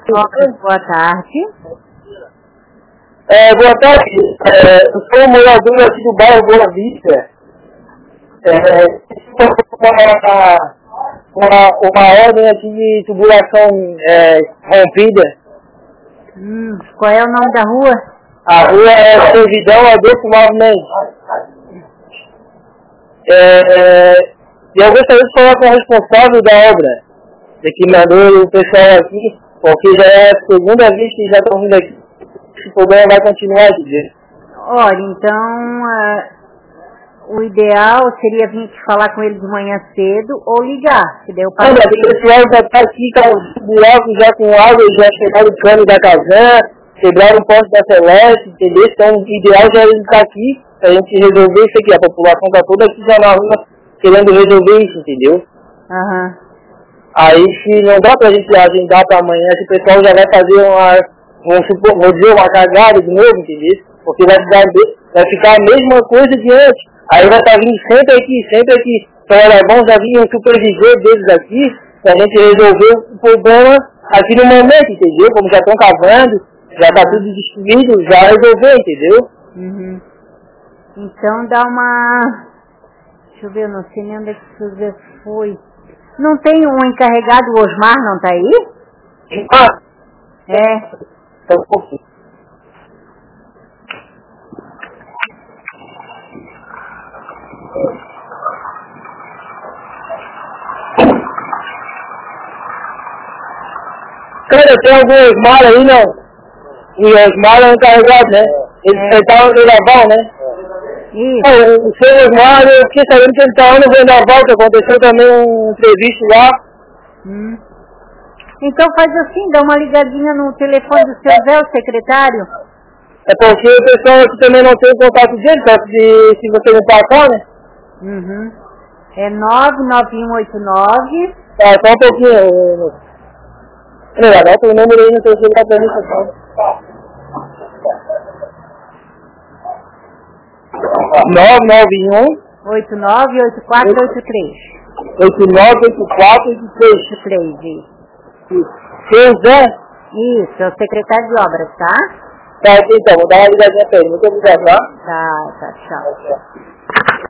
Boa tarde. Boa tarde. Eu sou um morador aqui do bairro Boa Vista. Uma ordem aqui de tubulação rompida. Qual é o nome da rua? A rua é Servidão Adolfo Movimento. E eu gostaria de falar com o responsável da obra, que mandou o pessoal aqui, porque já é a segunda vez que já estão vindo aqui. Esse problema vai continuar, entendeu? Olha, então, o ideal seria vir falar com ele de manhã cedo ou ligar, que daí eu passo. Olha, o pessoal já está aqui com os buracos já com água, já chegaram o cano da Casan, quebraram o poste da Celeste, entendeu? Então o ideal já é ele estar aqui, pra gente resolver isso aqui. A população está toda aqui já na rua querendo resolver isso, entendeu? Aí se não dá pra gente agendar pra amanhã, esse pessoal já vai fazer vou dizer, uma cagada de novo, entendeu? Porque vai ficar a mesma coisa de antes. Aí vai estar vindo sempre aqui. Então era bom já vir um supervisor deles aqui, pra gente resolver o problema aqui no momento, entendeu? Como já estão cavando, já tá tudo destruído, já resolveu, entendeu? Então dá uma... Deixa eu ver, eu não sei nem onde é que você foi. Não tem um encarregado, o Osmar, não tá aí? Então, um pouquinho. Cara, tem algum Osmar aí, não? E o Osmar é encarregado, né? Ele tá no Vendaval, né? Isso. O seu Osmar, eu fiquei sabendo que ele tá no Vendaval, que aconteceu também um imprevisto lá. Então faz assim, dá uma ligadinha no telefone do seu Zé, o secretário. É porque o pessoal aqui também não tem contato dele, só que se você não passar, né? É 99189. Só um pouquinho. Anota o número aí no seu celular pra mim, pessoal. 991 898483. 898483. Isso. Seu Zé? Isso, é o secretário de obras, tá? Tá, então, vou dar uma ligadinha pra ele. Muito obrigado, tá? Tá, tchau.